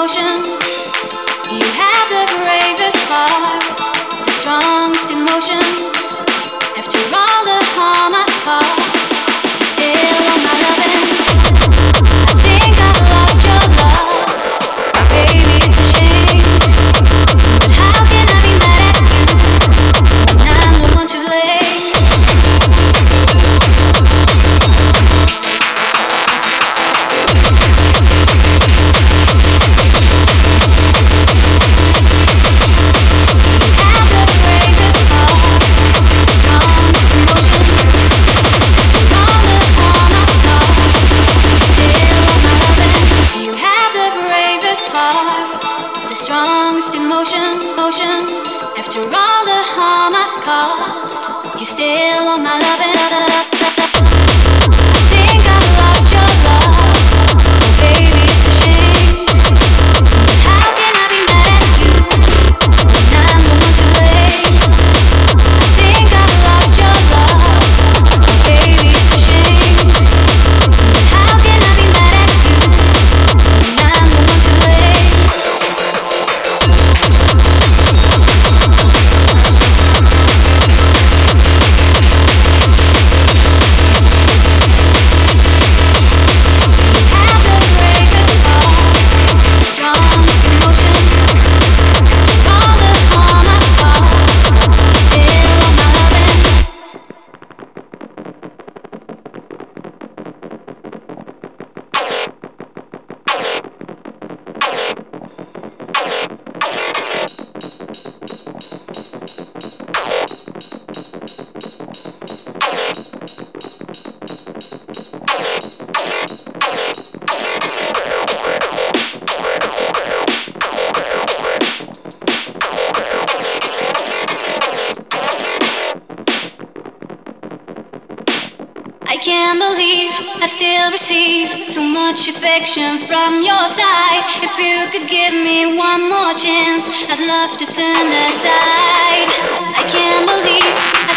emotions. You have the bravest heart, the strongest emotions. After all the harm I've caused, still want my loving. I think I've lost your love, baby, it's a shame. But how can I be mad at you when I'm the one to blame? Emotions. After all the harm I've caused, you still want my loving. I think I've lost your love, baby, it's a shame. But how can I be mad at you when I'm the one to blame? I think I've lost your love, baby, it's a shame. But how can I be mad at you when I'm the one to blame? I can't believe I still receive so much affection from your side. If you could give me one more chance, I'd love to turn the tide. I can't believe I